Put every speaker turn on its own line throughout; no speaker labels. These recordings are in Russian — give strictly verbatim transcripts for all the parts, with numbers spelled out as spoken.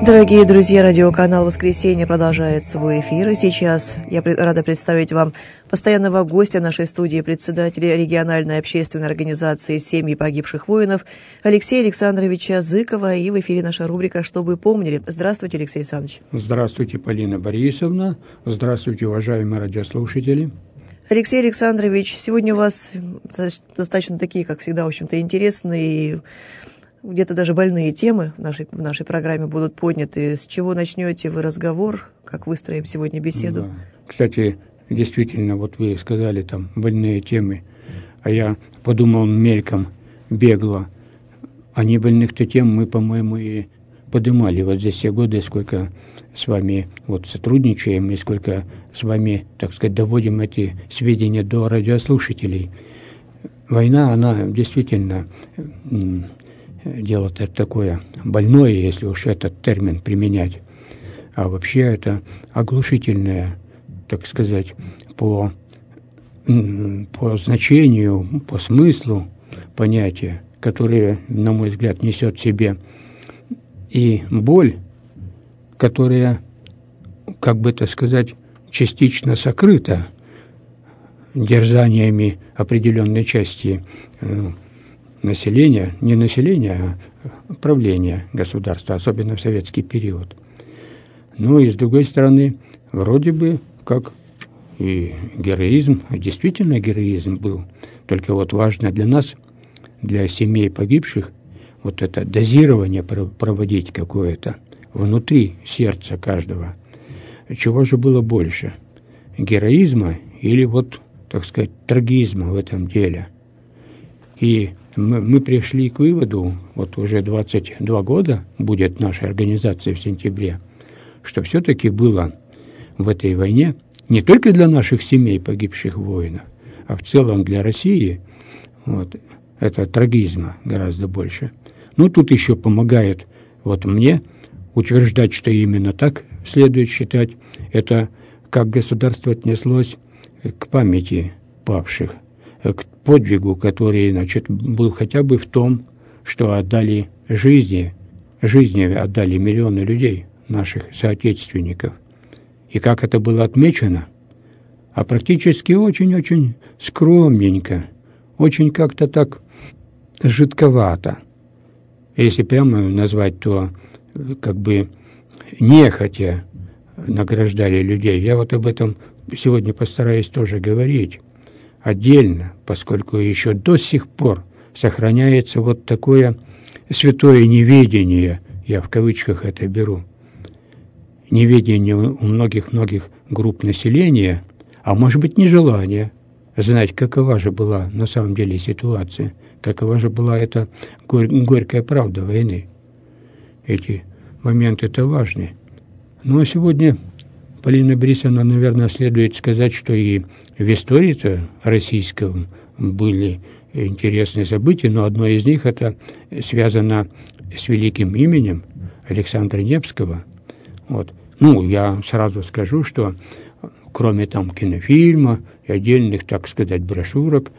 Дорогие друзья, радиоканал «Воскресенье» продолжает свой эфир. И сейчас я рада представить вам постоянного гостя нашей студии, председателя региональной общественной организации «Семьи погибших воинов» Алексея Александровича Зыкова. И в эфире наша рубрика «Что вы помнили?». Здравствуйте, Алексей Александрович.
Здравствуйте, Полина Борисовна. Здравствуйте, уважаемые радиослушатели.
Алексей Александрович, сегодня у вас достаточно такие, как всегда, в общем-то, интересные, где-то даже больные темы в нашей, в нашей программе будут подняты. С чего начнете вы разговор? Как выстроим сегодня беседу?
Да. Кстати, действительно, вот вы сказали там больные темы, а я подумал мельком, бегло. А не больных-то тем мы, по-моему, и поднимали вот за все годы, сколько с вами вот сотрудничаем и сколько с вами, так сказать, доводим эти сведения до радиослушателей. Война, она действительно дело-то такое больное, если уж этот термин применять. А вообще это оглушительное, так сказать, по, по значению, по смыслу понятие, которое, на мой взгляд, несет в себе и боль, которая, как бы это сказать, частично сокрыта дерзаниями определенной части населения, не населения, а правления государства, особенно в советский период. Ну и с другой стороны, вроде бы как и героизм, действительно героизм был, только вот важно для нас, для семей погибших, вот это дозирование проводить какое-то внутри сердца каждого. Чего же было больше? Героизма или вот, так сказать, трагизма в этом деле? И мы, мы пришли к выводу, вот уже двадцать два года будет нашей организации в сентябре, что все-таки было в этой войне не только для наших семей погибших воинов, а в целом для России, вот, это трагизма гораздо больше. Ну, тут еще помогает вот мне утверждать, что именно так следует считать, это как государство отнеслось к памяти павших, к подвигу, который, значит, был хотя бы в том, что отдали жизни, жизни отдали миллионы людей, наших соотечественников. И как это было отмечено, а практически очень-очень скромненько, очень как-то так жидковато. Если прямо назвать, то как бы нехотя награждали людей. Я вот об этом сегодня постараюсь тоже говорить отдельно, поскольку еще до сих пор сохраняется вот такое святое неведение, я в кавычках это беру, неведение у многих-многих групп населения, а может быть нежелание знать, какова же была на самом деле ситуация, какова же была эта горь- горькая правда войны. Эти моменты-то важны. Ну а сегодня, Полина Борисовна, наверное, следует сказать, что и в истории-то российском были интересные события, но одно из них это связано с великим именем Александра Невского. Вот. Ну, я сразу скажу, что кроме там кинофильма и отдельных, так сказать, брошюрок,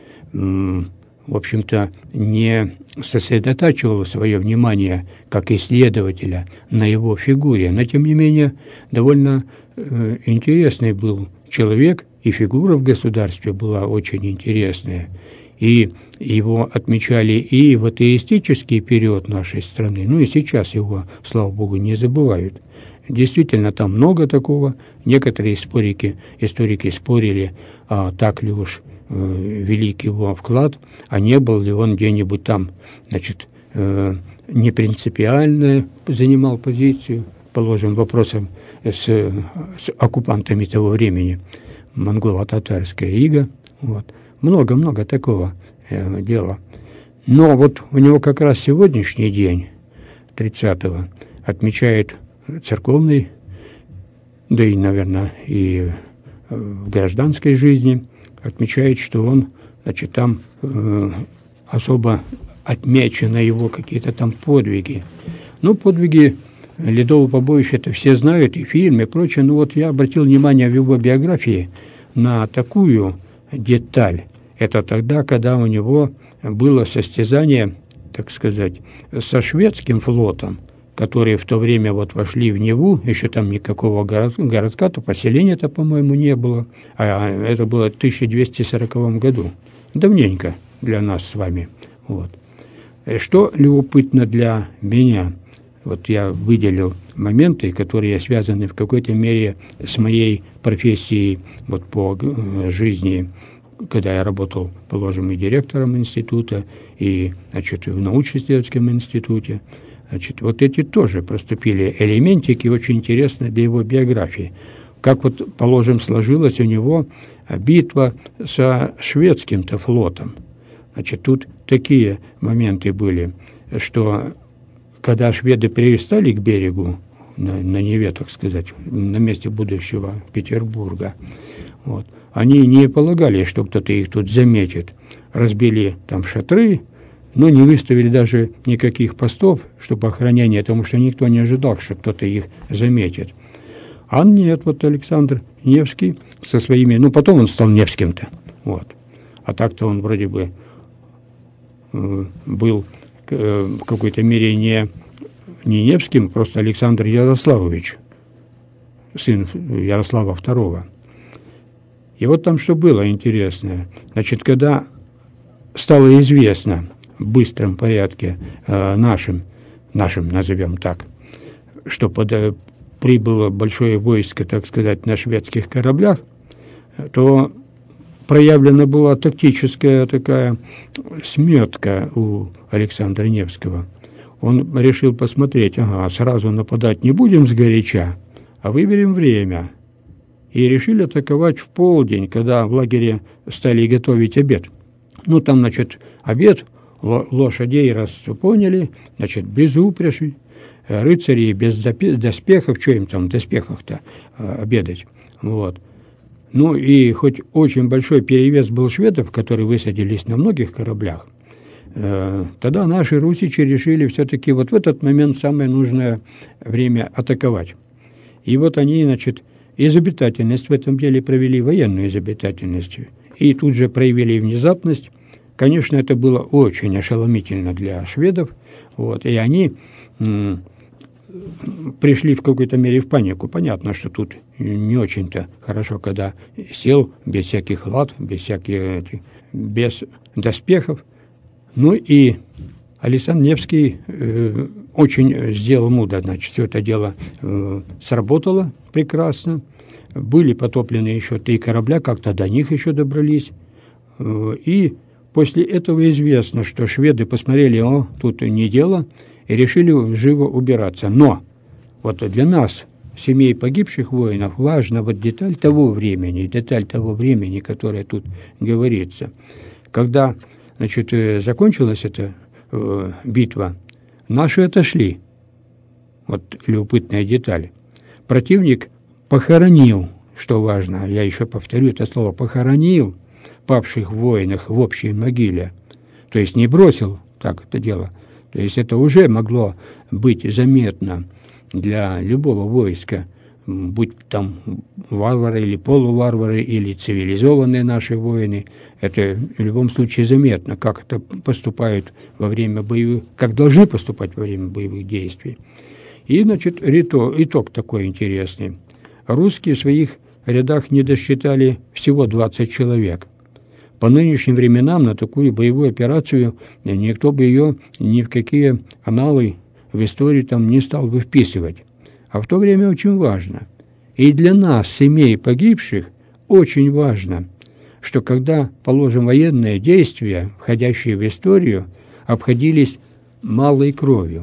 в общем-то, не сосредотачивал свое внимание как исследователя на его фигуре. Но, тем не менее, довольно э, интересный был человек, и фигура в государстве была очень интересная. И его отмечали и в атеистический период нашей страны, ну и сейчас его, слава богу, не забывают. Действительно, там много такого. Некоторые историки, историки спорили, а так ли уж э, велик его вклад, а не был ли он где-нибудь там, значит, э, не принципиально занимал позицию, положим, вопросом с, с оккупантами того времени, монголо-татарская ига. Вот. Много-много такого э, дела. Но вот у него как раз сегодняшний день, тридцатого, отмечает церковный, да и, наверное, и в гражданской жизни, отмечает, что он, значит, там э, особо отмечены его какие-то там подвиги. Ну, подвиги Ледового побоища это все знают, и фильм, и прочее. Но вот я обратил внимание в его биографии на такую деталь. Это тогда, когда у него было состязание, так сказать, со шведским флотом, которые в то время вот вошли в Неву, еще там никакого городка-то, поселения-то, по-моему, не было, а это было в тысяча двести сороковом году, давненько для нас с вами. Вот. Что любопытно для меня, вот я выделил моменты, которые связаны в какой-то мере с моей профессией вот по жизни, когда я работал, положим, и директором института, и, значит, в научно-исследовательском институте. Значит, вот эти тоже проступили элементики, очень интересны для его биографии. Как вот, положим, сложилась у него битва со шведским-то флотом. Значит, тут такие моменты были, что когда шведы пристали к берегу, на, на Неве, так сказать, на месте будущего Петербурга, вот, они не полагали, что кто-то их тут заметит. Разбили там шатры, но не выставили даже никаких постов, чтобы охранение, потому что никто не ожидал, что кто-то их заметит. А нет, вот Александр Невский со своими... Ну, потом он стал Невским-то. Вот. А так-то он вроде бы э, был э, в какой-то мере не, не Невским, просто Александр Ярославович, сын Ярослава второго. И вот там что было интересное. Значит, когда стало известно в быстром порядке э, нашим, нашим, назовем так, что под, э, прибыло большое войско, так сказать, на шведских кораблях, то проявлена была тактическая такая сметка у Александра Невского. Он решил посмотреть, ага, сразу нападать не будем сгоряча, а выберем время. И решили атаковать в полдень, когда в лагере стали готовить обед. Ну, там, значит, обед, лошадей, раз поняли, значит, без упряжи, рыцари без доспехов, что им там в доспехах-то обедать, вот. Ну, и хоть очень большой перевес был шведов, которые высадились на многих кораблях, тогда наши русичи решили все-таки вот в этот момент самое нужное время атаковать. И вот они, значит, изобретательность в этом деле провели, военную изобретательность, и тут же проявили внезапность. Конечно, это было очень ошеломительно для шведов, вот, и они м- пришли в какой-то мере в панику. Понятно, что тут не очень-то хорошо, когда сел без всяких лад, без всяких, без доспехов. Ну и Александр Невский э, очень сделал мудро, значит, все это дело э, сработало прекрасно. Были потоплены еще три корабля, как-то до них еще добрались. Э, и после этого известно, что шведы посмотрели, о, тут не дело, и решили живо убираться. Но вот для нас, семей погибших воинов, важна вот деталь того времени, деталь того времени, которая тут говорится. Когда, значит, закончилась эта э, битва, наши отошли. Вот любопытная деталь. Противник похоронил, что важно, я еще повторю это слово, похоронил павших воинов в общей могиле. То есть не бросил так это дело. То есть это уже могло быть заметно для любого войска, будь там варвары или полуварвары, или цивилизованные наши воины. Это в любом случае заметно, как это поступают во время боевых, как должны поступать во время боевых действий. И, значит, итог такой интересный. Русские в своих рядах не досчитали всего двадцать человек. По нынешним временам на такую боевую операцию никто бы ее ни в какие аналы в истории там не стал бы вписывать. А в то время очень важно. И для нас, семей погибших, очень важно, что когда, положим, военные действия, входящие в историю, обходились малой кровью.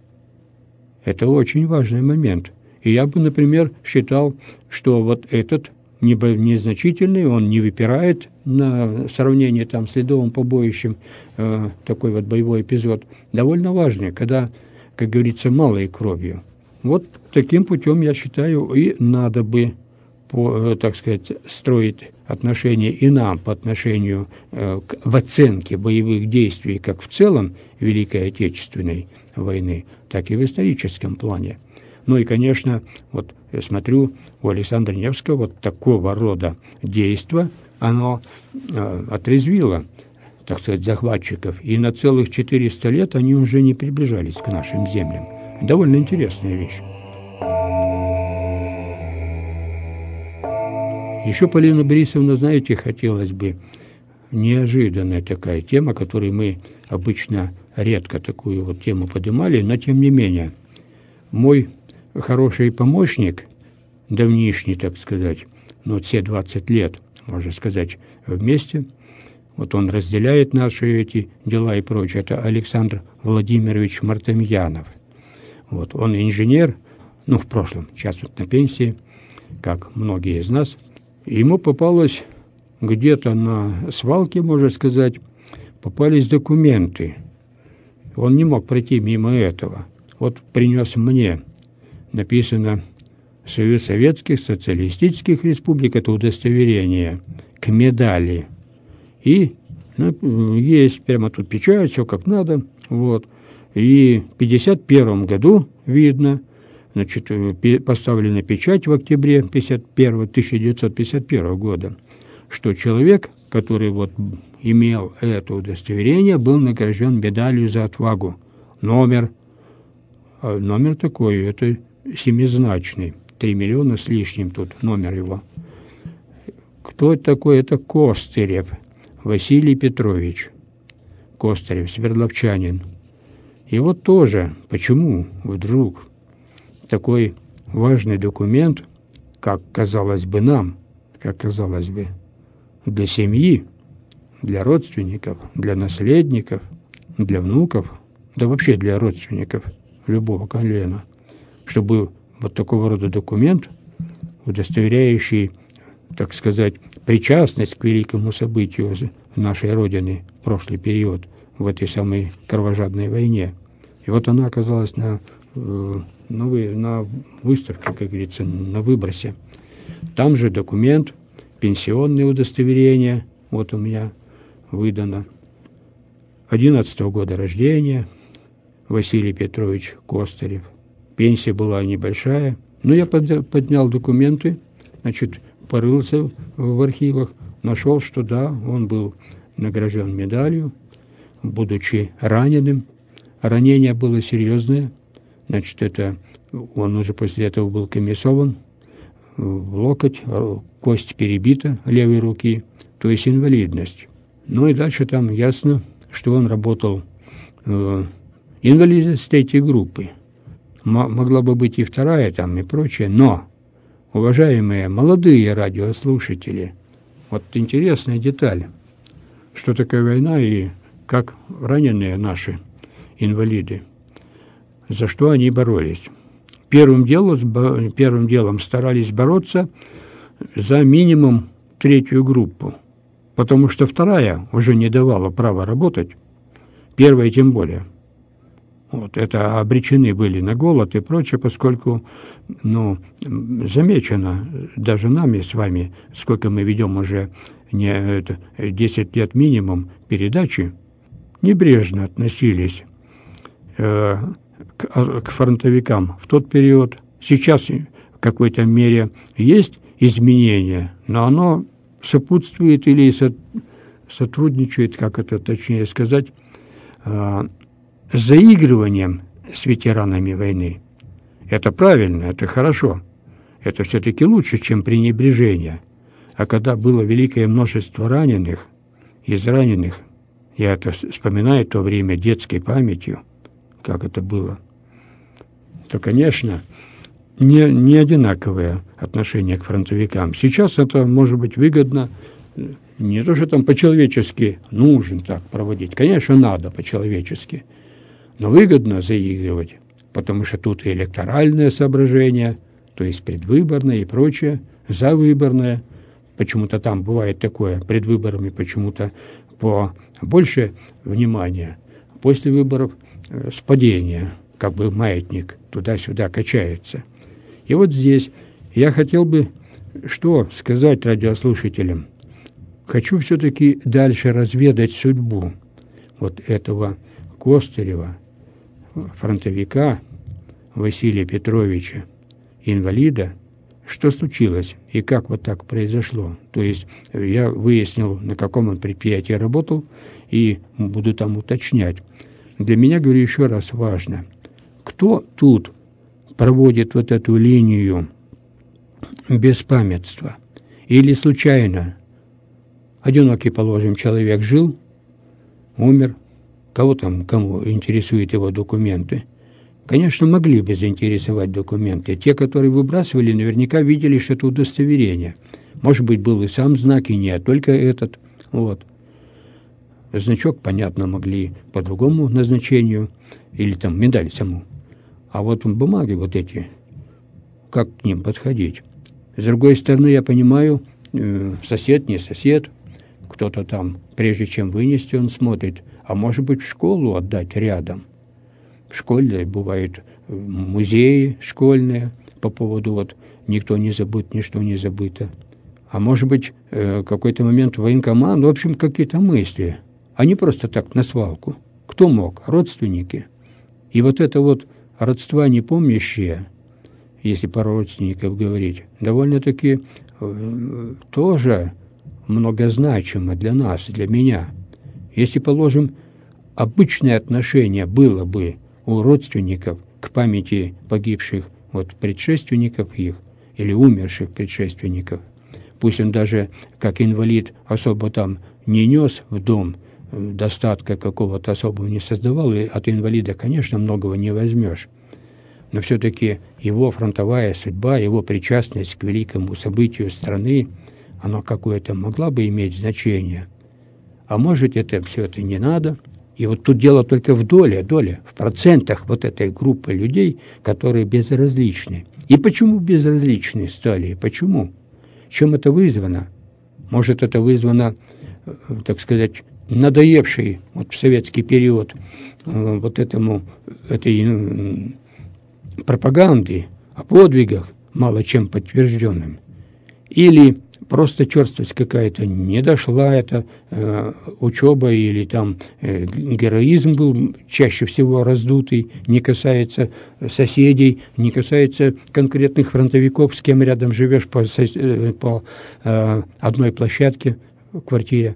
Это очень важный момент. И я бы, например, считал, что вот этот незначительный, он не выпирает на сравнение там с ледовым побоищем, э, такой вот боевой эпизод, довольно важный, когда, как говорится, малой кровью. Вот таким путем, я считаю, и надо бы, по, так сказать, строить отношения и нам по отношению э, к, в оценке боевых действий как в целом Великой Отечественной войны, так и в историческом плане. Ну и, конечно, вот я смотрю, у Александра Невского вот такого рода действо, оно э, отрезвило, так сказать, захватчиков, и на целых четыреста лет они уже не приближались к нашим землям. Довольно интересная вещь. Еще, Полина Борисовна, знаете, хотелось бы, неожиданная такая тема, которую мы обычно редко такую вот тему поднимали, но тем не менее. Мой хороший помощник, давнишний, так сказать, ну, все двадцать лет, можно сказать, вместе, вот он разделяет наши эти дела и прочее, это Александр Владимирович Мартемьянов. Вот, он инженер, ну, в прошлом, сейчас вот на пенсии, как многие из нас. Ему попалось где-то на свалке, можно сказать, попались документы. Он не мог пройти мимо этого. Вот принес мне, написано «Союз Советских Социалистических Республик», это удостоверение, к медали. И ну, есть прямо тут печать, все как надо. Вот. И в пятьдесят первом году, видно, значит, поставлена печать в октябре тысяча девятьсот пятьдесят первого года, что человек, который вот имел это удостоверение, был награжден медалью за отвагу. Номер, номер такой, это семизначный, три миллиона с лишним тут номер его. Кто это такой? Это Костырев Василий Петрович. Костырев, свердловчанин. И вот тоже, почему вдруг такой важный документ, как казалось бы нам, как казалось бы, для семьи, для родственников, для наследников, для внуков, да вообще для родственников любого колена, чтобы вот такого рода документ, удостоверяющий, так сказать, причастность к великому событию нашей Родины в прошлый период, в этой самой кровожадной войне. И вот она оказалась на, на, на выставке, как говорится, на выбросе. Там же документ, пенсионное удостоверение, вот у меня выдано, одиннадцатого года рождения, Василий Петрович Костырев. Пенсия была небольшая, но я поднял документы, значит, порылся в архивах, нашел, что да, он был награжден медалью, будучи раненым. Ранение было серьезное, значит, это он уже после этого был комиссован в локоть, кость перебита левой руки, то есть инвалидность. Ну и дальше там ясно, что он работал э, инвалид с третьей группы. М- могла бы быть и вторая там и прочее, но, уважаемые молодые радиослушатели, вот интересная деталь, что такое война и как раненые наши инвалиды, за что они боролись. Первым делом, первым делом старались бороться за минимум третью группу, потому что вторая уже не давала права работать, первая тем более. Вот, это обречены были на голод и прочее, поскольку, ну, замечено даже нами с вами, сколько мы ведем уже не, это, десять лет минимум передачи, небрежно относились э, к, к фронтовикам в тот период. Сейчас в какой-то мере есть изменения, но оно сопутствует или со, сотрудничает, как это точнее сказать, э, с заигрыванием с ветеранами войны. Это правильно, это хорошо. Это все-таки лучше, чем пренебрежение. А когда было великое множество раненых, из раненых, я это вспоминаю то время детской памятью, как это было, то, конечно, не, не одинаковое отношение к фронтовикам. Сейчас это может быть выгодно, не то, что там по-человечески нужно так проводить. Конечно, надо по-человечески, но выгодно заигрывать, потому что тут и электоральное соображение, то есть предвыборное и прочее, завыборное. Почему-то там бывает такое, пред выборами почему-то по больше внимания, после выборов э, спадение, как бы маятник туда-сюда качается. И вот здесь я хотел бы что сказать радиослушателям. Хочу все-таки дальше разведать судьбу вот этого Костырева, фронтовика Василия Петровича, инвалида, что случилось и как вот так произошло. То есть я выяснил, на каком он предприятии работал, и буду там уточнять. Для меня, говорю еще раз, важно, кто кто тут проводит вот эту линию беспамятства? Или случайно одинокий, положим, человек жил, умер, кого там, кому интересуют его документы? Конечно, могли бы заинтересовать документы. Те, которые выбрасывали, наверняка видели, что это удостоверение. Может быть, был и сам знак, и не, а только этот. Вот. Значок, понятно, могли по другому назначению, или там медаль саму. А вот бумаги вот эти, как к ним подходить? С другой стороны, я понимаю, сосед, не сосед, кто-то там, прежде чем вынести, он смотрит, а может быть, в школу отдать рядом. В школе бывают музеи школьные по поводу вот никто не забыт, ничто не забыто. А может быть, какой-то момент военкомат, в общем, какие-то мысли. А не просто так на свалку. Кто мог? Родственники. И вот это вот родства непомнящие, если про родственников говорить, довольно-таки э, тоже многозначимо для нас, для меня. Если, положим, обычное отношение было бы у родственников к памяти погибших вот, предшественников их или умерших предшественников, пусть он даже как инвалид особо там не нес в дом, достатка какого-то особого не создавал, и от инвалида, конечно, многого не возьмешь. Но все-таки его фронтовая судьба, его причастность к великому событию страны, она какое-то могла бы иметь значение. А может, это все это не надо. И вот тут дело только в доле, доле, в процентах вот этой группы людей, которые безразличны. И почему безразличны стали? Почему? Чем это вызвано? Может, это вызвано, так сказать, надоевший вот в советский период э, вот этому, этой э, пропаганды о подвигах, мало чем подтвержденным, или просто черствость какая-то, не дошла эта э, учеба, или там э, героизм был чаще всего раздутый, не касается соседей, не касается конкретных фронтовиков, с кем рядом живешь по, э, по э, одной площадке в квартире,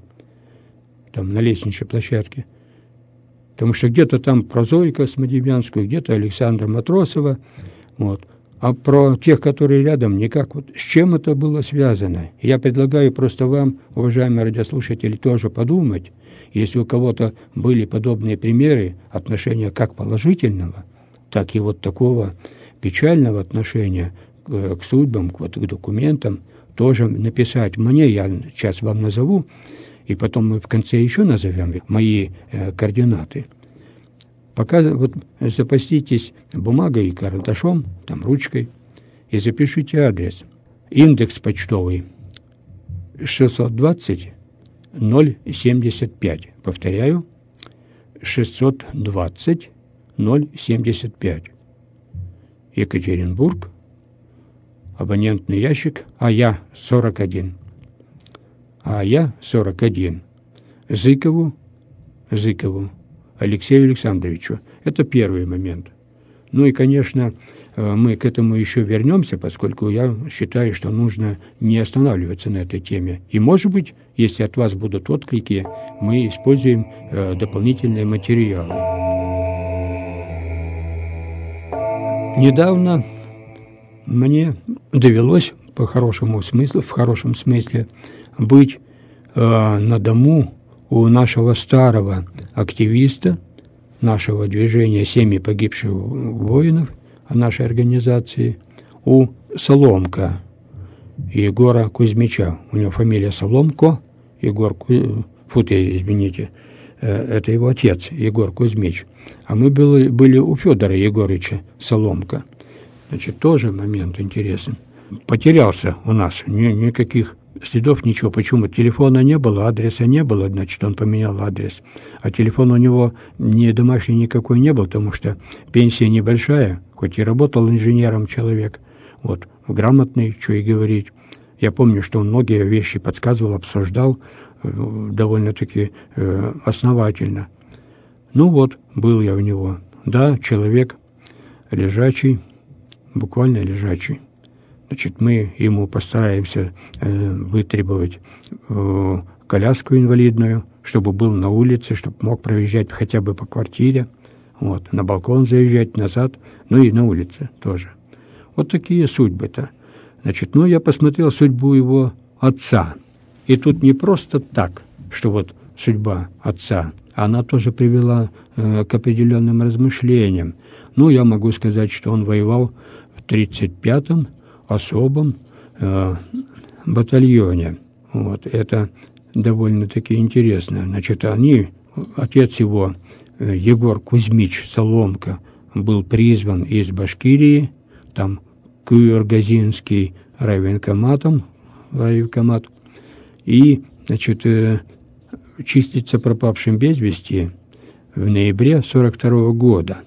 там на лестничной площадке. Потому что где-то там про Зою Космодемьянскую, где-то Александра Матросова, вот. А про тех, которые рядом, никак. Вот с чем это было связано? Я предлагаю просто вам, уважаемые радиослушатели, тоже подумать, если у кого-то были подобные примеры отношения как положительного, так и вот такого печального отношения к, к судьбам, к, вот, к документам, тоже написать мне, я сейчас вам назову, и потом мы в конце еще назовем мои э, координаты. Пока вот запаститесь бумагой и карандашом, там ручкой, и запишите адрес. Индекс почтовый шестьсот двадцать ноль семьдесят пять. Повторяю, шестьсот двадцать ноль семьдесят пять. Екатеринбург, абонентный ящик А Я сорок один. А Я сорок один. Зыкову, Зыкову Алексею Александровичу. Это первый момент. Ну и, конечно, мы к этому еще вернемся, поскольку я считаю, что нужно не останавливаться на этой теме. И, может быть, если от вас будут отклики, мы используем э, дополнительные материалы. Недавно мне довелось, по хорошему смыслу, в хорошем смысле, быть э, на дому у нашего старого активиста, нашего движения «Семьи погибших воинов», нашей организации, у Соломка Егора Кузьмича. У него фамилия Соломко, Егор Кузьмич, фу ты, извините, это его отец, Егор Кузьмич. А мы были, были у Федора Егорыча Соломка. Значит, тоже момент интересен. Потерялся у нас, ни, никаких следов, ничего. Почему? Телефона не было, адреса не было, значит, он поменял адрес. А телефон у него ни домашний никакой не был, потому что пенсия небольшая, хоть и работал инженером человек, вот, грамотный, что и говорить. Я помню, что он многие вещи подсказывал, обсуждал э, довольно-таки э, основательно. Ну вот, был я у него. Да, человек лежачий, буквально лежачий. Значит, мы ему постараемся э, вытребовать э, коляску инвалидную, чтобы был на улице, чтобы мог проезжать хотя бы по квартире. Вот, на балкон заезжать, назад, ну и на улице тоже. Вот такие судьбы-то. Значит, ну, я посмотрел судьбу его отца. И тут не просто так, что вот судьба отца, она тоже привела э, к определенным размышлениям. Ну, я могу сказать, что он воевал в тридцать пятом особом э, батальоне. Вот, это довольно-таки интересно. Значит, они, отец его, э, Егор Кузьмич Соломка, был призван из Башкирии, там Кюргазинский райвоенкоматом, райвоенкомат, и, значит, э, числится пропавшим без вести в ноябре сорок второго года.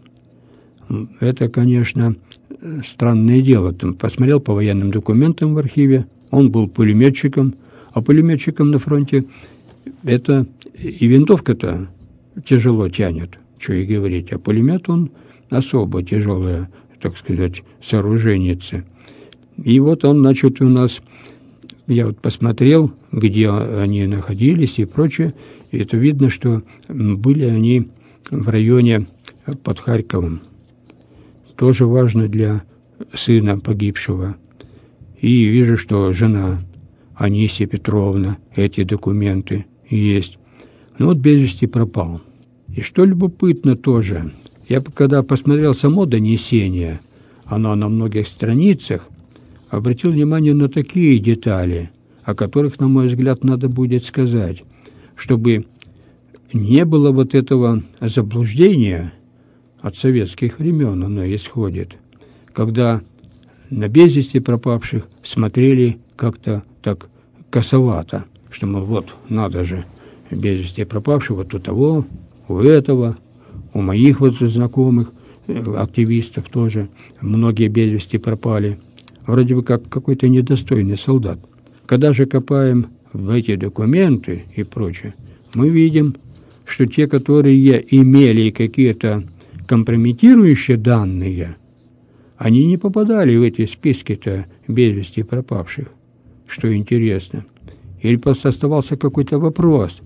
Это, конечно, странное дело. Там посмотрел по военным документам в архиве, он был пулеметчиком, а пулеметчиком на фронте это и винтовка-то тяжело тянет, что и говорить, а пулемет он особо тяжелое, так сказать, сооруженницы. И вот он, значит, у нас, я вот посмотрел, где они находились и прочее, и это видно, что были они в районе под Харьковом. Тоже важно для сына погибшего. И вижу, что жена Анисия Петровна, эти документы есть. Ну вот без вести пропал. И что любопытно тоже, я когда посмотрел само донесение, оно на многих страницах, обратил внимание на такие детали, о которых, на мой взгляд, надо будет сказать, чтобы не было вот этого заблуждения, от советских времен оно исходит, когда на без вести пропавших смотрели как-то так косовато, что, мол, вот, надо же, без вести пропавших вот у того, у этого, у моих вот знакомых, активистов тоже, многие без вести пропали. Вроде бы как какой-то недостойный солдат. Когда же копаем в эти документы и прочее, мы видим, что те, которые имели какие-то компрометирующие данные, они не попадали в эти списки-то без вести пропавших, что интересно. Или просто оставался какой-то вопрос.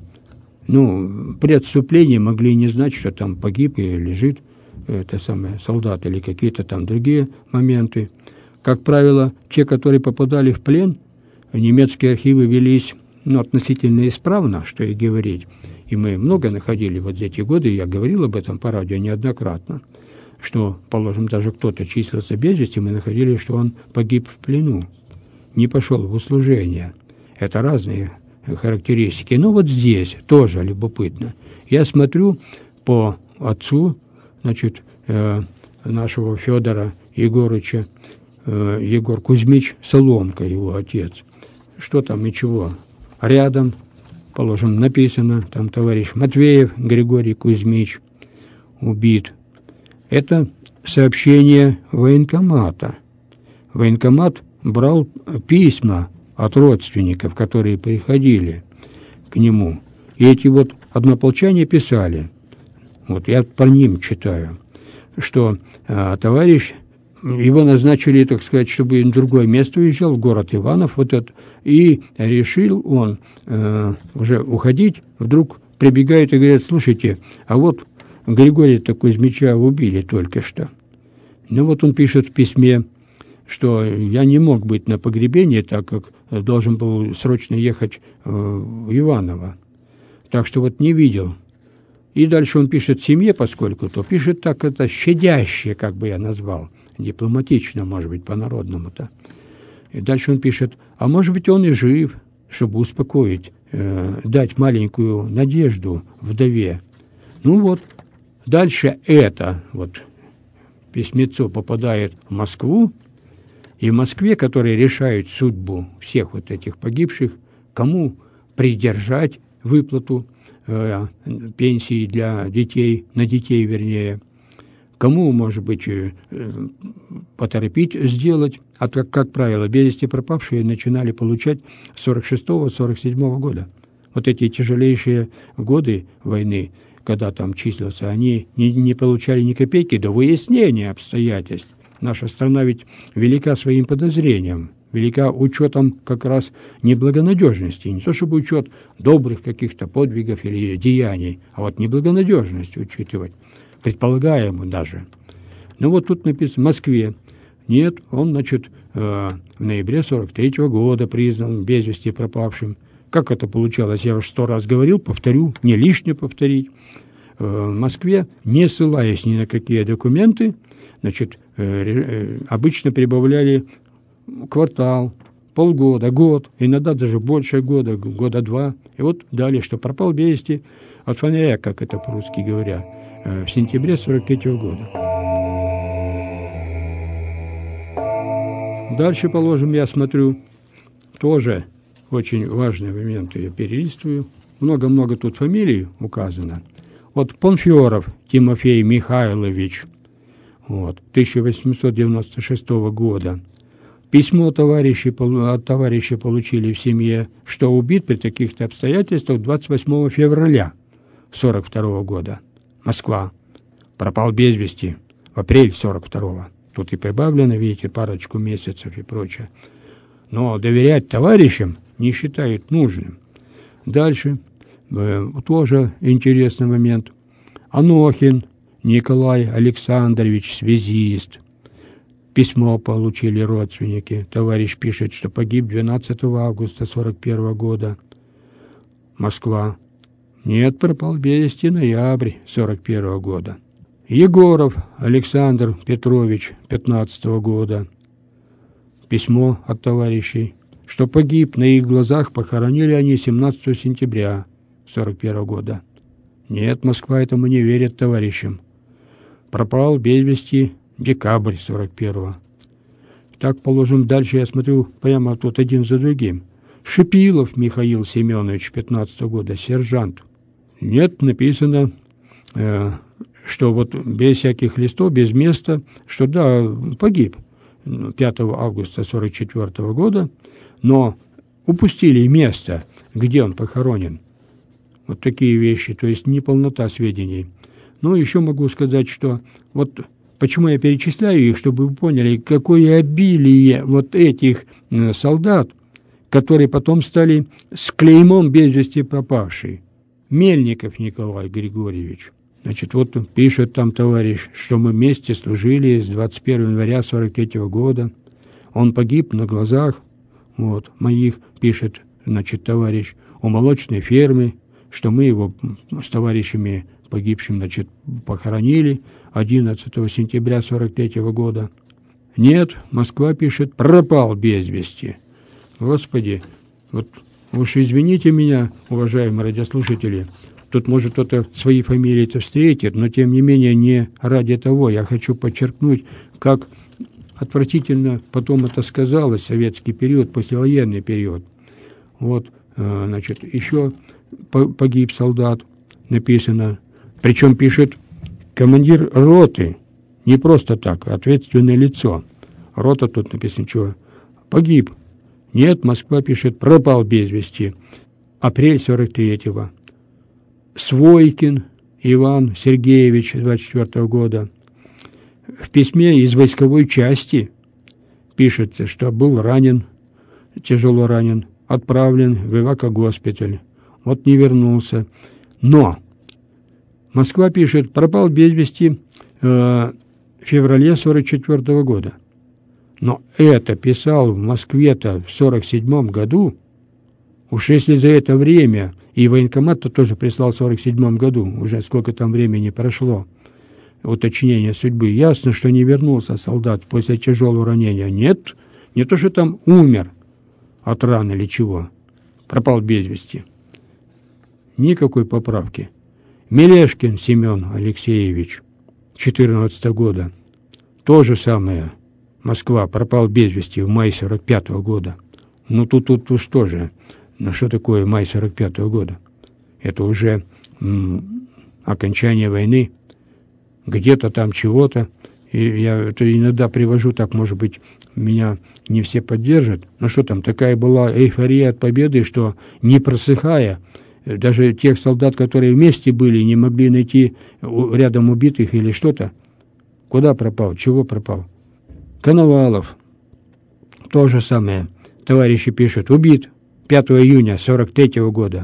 Ну, при отступлении могли не знать, что там погиб и лежит это самое, солдат, или какие-то там другие моменты. Как правило, те, которые попадали в плен, немецкие архивы велись, ну, относительно исправно, что и говорить. И мы много находили вот за эти годы, я говорил об этом по радио неоднократно, что, положим, даже кто-то числился без вести, мы находили, что он погиб в плену, не пошел в услужение. Это разные характеристики. Но вот здесь тоже любопытно. Я смотрю по отцу, значит, э, нашего Федора Егорыча, э, Егор Кузьмич Соломка, его отец. Что там и чего? Рядом, положим, написано, там товарищ Матвеев Григорий Кузьмич убит. Это сообщение военкомата. Военкомат брал письма от родственников, которые приходили к нему. И эти вот однополчане писали, вот я по ним читаю, что а, товарищ, его назначили, так сказать, чтобы в другое место уезжал, в город Иванов, вот этот, и решил он э, уже уходить, вдруг прибегает и говорит: слушайте, а вот Григория-то Кузьмича убили только что. Ну вот он пишет в письме, что я не мог быть на погребении, так как должен был срочно ехать э, в Иваново. Так что вот не видел. И дальше он пишет семье, поскольку то пишет так, это щадяще, как бы я назвал, дипломатично, может быть, по-народному-то. И дальше он пишет: а может быть, он и жив, чтобы успокоить, э, дать маленькую надежду вдове. Ну вот, дальше это вот письмецо попадает в Москву, и в Москве, которые решают судьбу всех вот этих погибших, кому придержать выплату э, пенсии для детей, на детей вернее, кому, может быть, э, поторопить сделать. А как, как правило, без вести пропавшие начинали получать с сорок шестого — сорок седьмого года. Вот эти тяжелейшие годы войны, когда там числился, они не, не получали ни копейки до выяснения обстоятельств. Наша страна ведь велика своим подозрением, велика учетом как раз неблагонадежности. Не то чтобы учет добрых каких-то подвигов или деяний, а вот неблагонадежность учитывать. предполагаемо даже. Ну вот тут написано в Москве. Нет, он, значит, в ноябре сорок третьего года признан без вести пропавшим. Как это получалось, я уже сто раз говорил, повторю, не лишнее повторить. В Москве, не ссылаясь ни на какие документы, значит, обычно прибавляли квартал, полгода, год, иногда даже больше года, года два. И вот далее, что пропал без вести от фонаря, как это по-русски говоря, в сентябре сорок третьего года. Дальше, положим, я смотрю, тоже очень важные моменты, я перелистываю. Много-много тут фамилий указано. Вот Панферов Тимофей Михайлович, вот, тысяча восемьсот девяносто шестого года. Письмо товарищи, от товарища получили в семье, что убит при таких-то обстоятельствах двадцать восьмого февраля сорок второго года. Москва. Пропал без вести в апреле сорок второго. Тут и прибавлено, видите, парочку месяцев и прочее. Но доверять товарищам не считают нужным. Дальше э, тоже интересный момент. Анохин Николай Александрович, связист. Письмо получили родственники. Товарищ пишет, что погиб двенадцатого августа сорок первого года. Москва. Нет, пропал без вести ноябрь сорок первого года. Егоров Александр Петрович пятнадцатого года. Письмо от товарищей, что погиб, на их глазах похоронили они семнадцатого сентября сорок первого года. Нет, Москва этому не верит товарищам. Пропал без вести декабрь сорок первого. Так, положим, дальше я смотрю прямо тут один за другим. Шипилов Михаил Семенович пятнадцатого года, сержант. Нет, написано, э, что вот без всяких листов, без места, что да, погиб пятого августа сорок четвёртого года, но упустили место, где он похоронен. Вот такие вещи, то есть неполнота сведений. Ну, еще могу сказать, что вот почему я перечисляю их, чтобы вы поняли, какое обилие вот этих солдат, которые потом стали с клеймом без вести пропавший. Мельников Николай Григорьевич. Значит, вот пишет там товарищ, что мы вместе служили с двадцать первого января сорок третьего года. Он погиб на глазах, вот, моих, пишет, значит, товарищ, у молочной фермы, что мы его с товарищами погибшим, значит, похоронили одиннадцатого сентября сорок третьего года. Нет, Москва пишет, пропал без вести. Господи, вот уж извините меня, уважаемые радиослушатели, тут, может, кто-то свои фамилии-то встретит, но, тем не менее, не ради того. Я хочу подчеркнуть, как отвратительно потом это сказалось, советский период, послевоенный период. Вот, значит, еще погиб солдат, написано, причем пишет командир роты, не просто так, ответственное лицо. Рота тут написано, что погиб. Нет, Москва пишет, пропал без вести. Апрель сорок третьего. Свойкин Иван Сергеевич двадцать четвёртого года. В письме из войсковой части пишется, что был ранен, тяжело ранен, отправлен в эвакогоспиталь. Вот не вернулся. Но Москва пишет, пропал без вести э, в феврале сорок четвёртого года. Но это писал в Москве-то в сорок седьмом году. Уж если за это время, и военкомат-то тоже прислал в сорок седьмом году, уже сколько там времени прошло, уточнение судьбы, ясно, что не вернулся солдат после тяжелого ранения. Нет, не то, что там умер от раны или чего, пропал без вести. Никакой поправки. Мелешкин Семен Алексеевич, четырнадцатого года. То же самое. Москва, пропал без вести в мае сорок пятого года. Ну, тут, тут, тут что же? Ну, что такое май сорок пятого года? Это уже м, окончание войны. Где-то там чего-то. И я это иногда привожу так, может быть, меня не все поддержат. Но что там, такая была эйфория от победы, что не просыхая, даже тех солдат, которые вместе были, не могли найти рядом убитых или что-то. Куда пропал? Чего пропал? Коновалов. То же самое. Товарищи пишут, убит пятого июня сорок третьего года.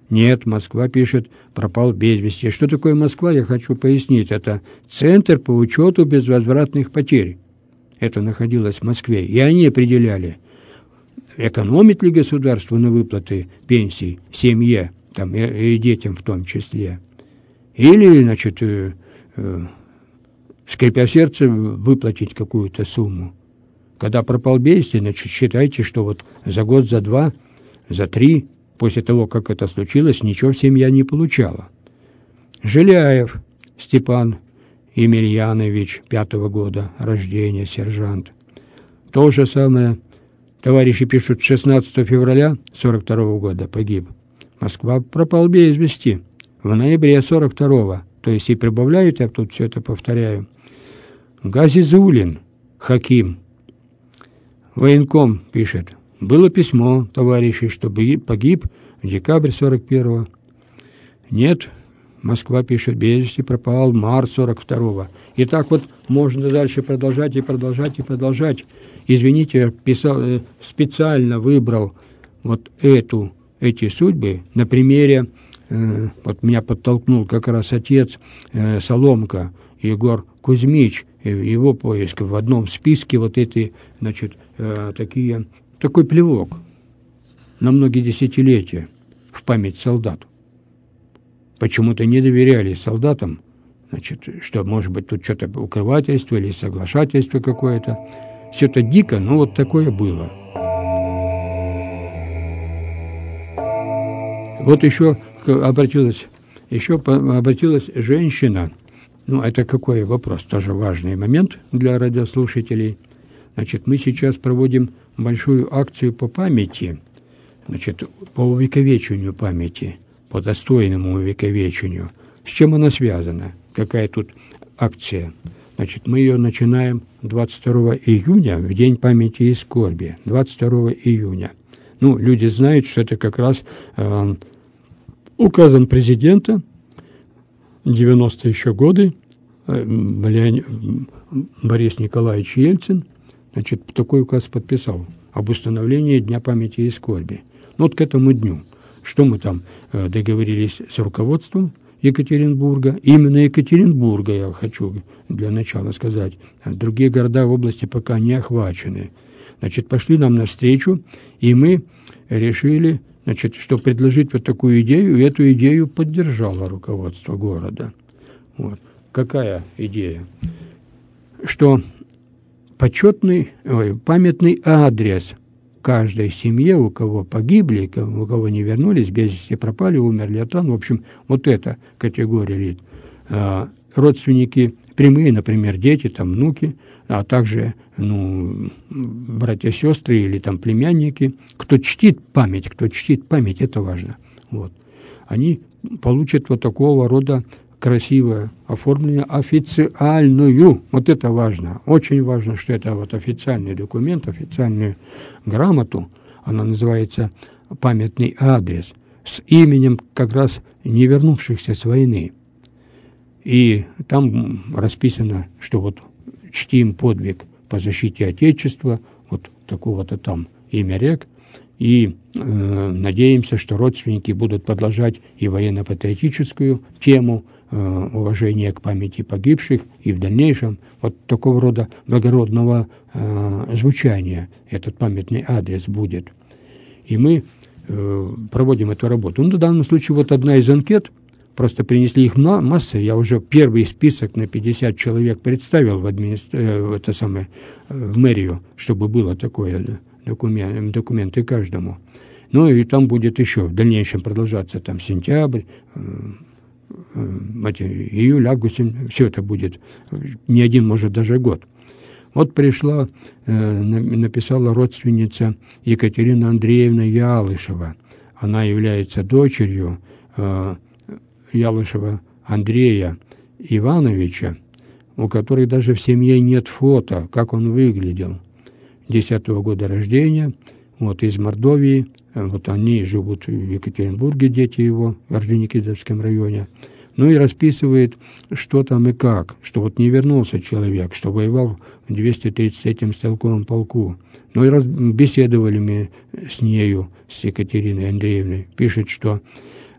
Нет, Москва пишет, пропал без вести. Что такое Москва, я хочу пояснить. Это Центр по учету безвозвратных потерь. Это находилось в Москве. И они определяли, экономит ли государство на выплаты пенсий семье, там, и, и детям в том числе. Или, значит, э, э, скрипя сердце, выплатить какую-то сумму. Когда пропал без вести, значит, считайте, что вот за год, за два, за три, после того, как это случилось, ничего семья не получала. Жиляев Степан Емельянович, пятого года рождения, сержант. То же самое, товарищи пишут, шестнадцатого февраля сорок второго года погиб. Москва пропал без вести в ноябре сорок второго. То есть и прибавляют, я тут все это повторяю. Газизулин Хаким, военком, пишет. Было письмо, товарищи, что погиб в декабре сорок первого. Нет, Москва пишет, без вести пропал март сорок второго. И так вот можно дальше продолжать и продолжать и продолжать. Извините, я писал, специально выбрал вот эту, эти судьбы на примере, э, вот меня подтолкнул как раз отец э, Соломка Егор Кузьмич, его поиск в одном списке вот эти, значит, э, такие... Такой плевок на многие десятилетия в память солдат. Почему-то не доверяли солдатам, значит, что, может быть, тут что-то укрывательство или соглашательство какое-то. Все это дико, но вот такое было. Вот еще обратилась, еще обратилась женщина. Ну, это какой вопрос? Тоже важный момент для радиослушателей. Значит, мы сейчас проводим большую акцию по памяти, значит, по увековечению памяти, по достойному увековечению. С чем она связана? Какая тут акция? Значит, мы ее начинаем двадцать второго июня, в День памяти и скорби, двадцать второго июня. Ну, люди знают, что это как раз э, указом президента, девяностые еще годы, э, Борис Николаевич Ельцин, значит, такой указ подписал об установлении Дня памяти и скорби. Ну, вот к этому дню. Что мы там э, договорились с руководством Екатеринбурга? Именно Екатеринбурга, я хочу для начала сказать. Другие города в области пока не охвачены. Значит, пошли нам навстречу, и мы решили, значит, что предложить вот такую идею, и эту идею поддержало руководство города. Вот. Какая идея? Что почетный, ой, памятный адрес каждой семье, у кого погибли, у кого не вернулись, без вести пропали, умерли от ран. В общем, вот эта категория лиц. А, родственники прямые, например, дети, там, внуки, а также, ну, братья, сестры или там племянники. Кто чтит память, кто чтит память, это важно. Вот. Они получат вот такого рода красивое оформление, официальную. Вот это важно. Очень важно, что это вот официальный документ, официальную грамоту. Она называется «Памятный адрес» с именем как раз не вернувшихся с войны. И там расписано, что вот чтим подвиг по защите Отечества, вот такого-то там имя рек, и э, надеемся, что родственники будут продолжать и военно-патриотическую тему, уважение к памяти погибших, и в дальнейшем вот такого рода благородного э, звучания этот памятный адрес будет. И мы э, проводим эту работу. Ну, в данном случае вот одна из анкет, просто принесли их масса, я уже первый список на пятьдесят человек представил в, администр... в, это самое, в мэрию, чтобы было такое документ, документы каждому. Ну и там будет еще в дальнейшем продолжаться там сентябрь, э, июль, август, все это будет, не один, может, даже год. Вот пришла, э, написала родственница Екатерина Андреевна Ялышева. Она является дочерью э, Ялышева Андрея Ивановича, у которой даже в семье нет фото, как он выглядел. Десятого года рождения, вот из Мордовии. Вот они живут в Екатеринбурге, дети его, в Орджоникидзевском районе. Ну и расписывает, что там и как, что вот не вернулся человек, что воевал в двести тридцать третьем стрелковом полку. Ну и раз, беседовали мы с нею, с Екатериной Андреевной. Пишет, что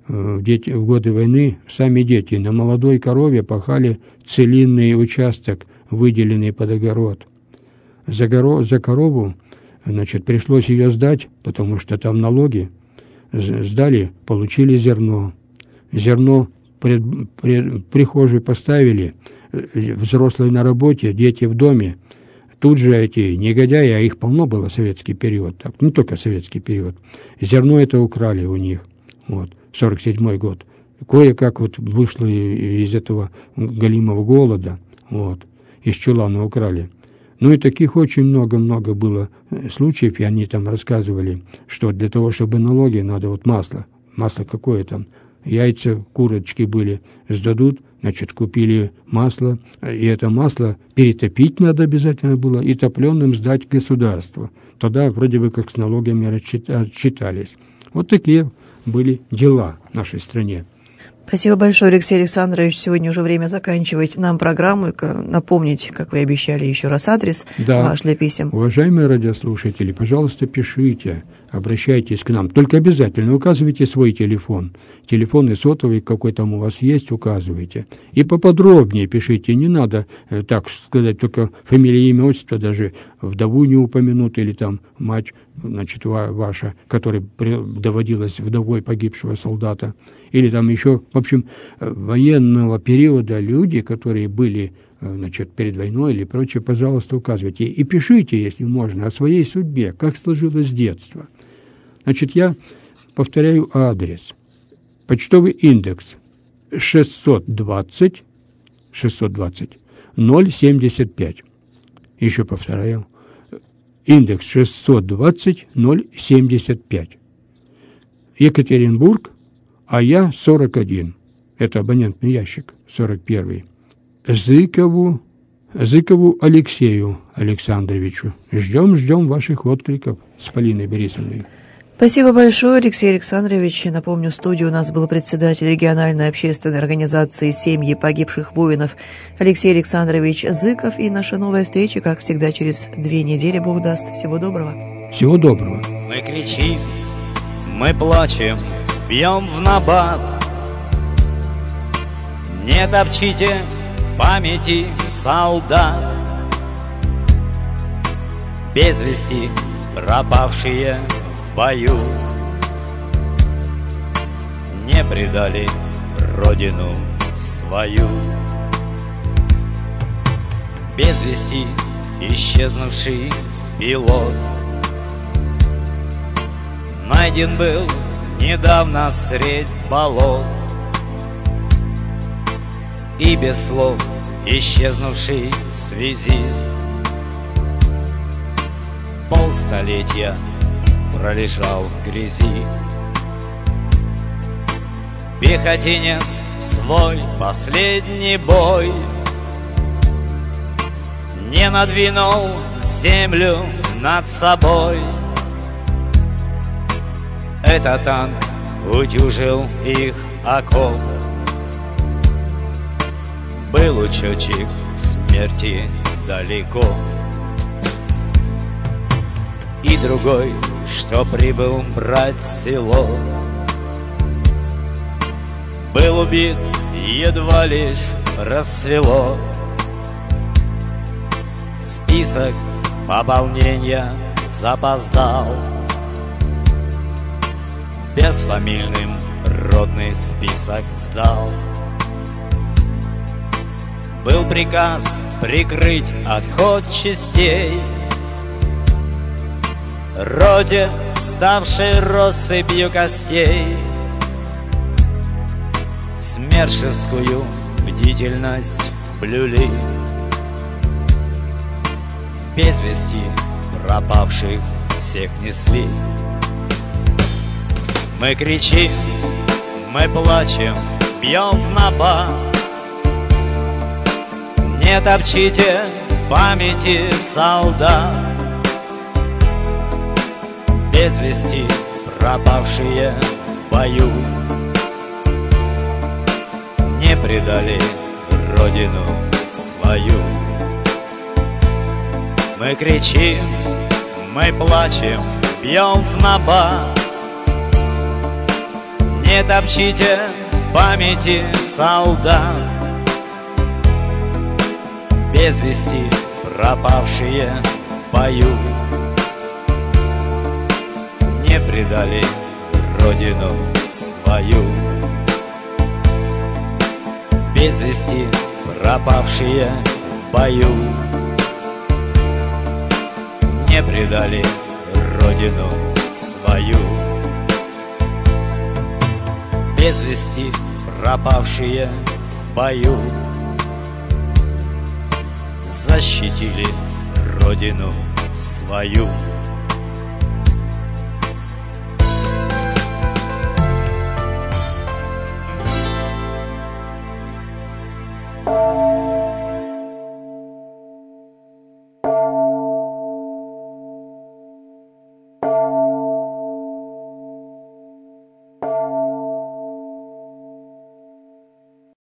в, дети, в годы войны сами дети на молодой корове пахали целинный участок, выделенный под огород. За, горо, за корову, значит, пришлось ее сдать, потому что там налоги. Сдали, получили зерно. Зерно пред, пред, прихожей поставили, взрослые на работе, дети в доме. Тут же эти негодяи, а их полно было в советский период, так, не только советский период, зерно это украли у них, вот, сорок седьмой год. Кое-как вот вышло из этого голимого голода, вот, из чулана украли. Ну и таких очень много-много было случаев, и они там рассказывали, что для того, чтобы налоги, надо вот масло, масло какое там, яйца, курочки были, сдадут, значит, купили масло, и это масло перетопить надо обязательно было и топленым сдать государству. Тогда вроде бы как с налогами отчитались. Вот такие были дела в нашей стране.
Спасибо большое, Алексей Александрович. Сегодня уже время заканчивать нам программу. Напомнить, как вы обещали, еще раз адрес
да.
ваш для писем.
Уважаемые радиослушатели, пожалуйста, пишите, обращайтесь к нам. Только обязательно указывайте свой телефон. Телефон и сотовый, какой там у вас есть, указывайте. И поподробнее пишите. Не надо, так сказать, только фамилия, имя, отчество, даже вдову не упомянут, или там мать, значит, ваша, которая доводилась вдовой погибшего солдата. Или там еще, в общем, военного периода люди, которые были, значит, перед войной или прочее, пожалуйста, указывайте. И пишите, если можно, о своей судьбе, как сложилось детство. Значит, я повторяю адрес. Почтовый индекс шестьсот двадцать ноль семьдесят пять. Еще повторяю. Индекс шестьсот двадцать ноль семьдесят пять. Екатеринбург, а я сорок один. Это абонентный ящик, сорок первый. Зыкову, Зыкову Алексею Александровичу. Ждем, ждем ваших откликов с Полиной Борисовной.
Спасибо большое, Алексей Александрович. Напомню, в студии у нас был председатель региональной общественной организации «Семьи погибших воинов» Алексей Александрович Зыков. И наша новая встреча, как всегда, через две недели, Бог даст. Всего доброго.
Всего доброго.
Мы кричим, мы плачем, бьем в набат. Не топчите памяти солдат, без вести пропавшие в бою, не предали родину свою. Без вести исчезнувший пилот найден был недавно средь болот. И без слов исчезнувший связист полстолетия пролежал в грязи. Пехотинец в свой последний бой не надвинул землю над собой. Этот танк утюжил их окоп. Был учетчик смерти далеко. И другой, что прибыл брать село, был убит, едва лишь рассвело. Список пополнения запоздал. Безфамильным родный список сдал. Был приказ прикрыть отход частей роте, ставшей россыпью костей. Смершевскую бдительность блюли, в без вести пропавших всех несли. Мы кричим, мы плачем, бьем в набат. Не топчите памяти солдат, без вести пропавшие в бою, не предали родину свою. Мы кричим, мы плачем, бьем в набат. Не топчите памяти солдат, без вести пропавшие в бою. Не предали родину свою, без вести пропавшие в бою. Не предали родину свою, без вести пропавшие в бою. Защитили родину свою.